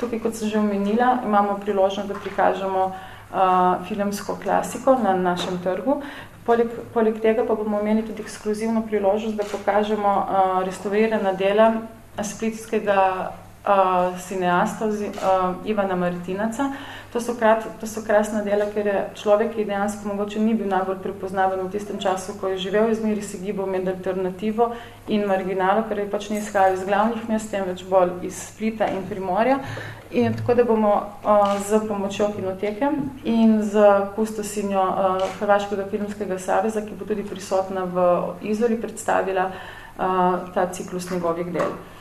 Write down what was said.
tukaj, kot sem že omenila, imamo priložnost, da prikažemo filmsko klasiko na našem trgu. Poleg tega pa bomo imeli tudi ekskluzivno priložnost, da pokažemo restaurirana dela splitskega cineasta Ivana Martinaca. To so krasna dela, ker je človek, ki dejansko mogoče ni bil najbolj prepoznaven v tistem času, ko je živel, izmeri se gibal med alternativo in marginalo, ker je pač ne izhajal iz glavnih mest, temveč bolj iz Splita in Primorja. In tako da bomo z pomočjo Kinoteke in z kustosinjo Hrvaškega filmskega saveza, ki bo tudi prisotna v Izoli, predstavila ta ciklus njegovih del.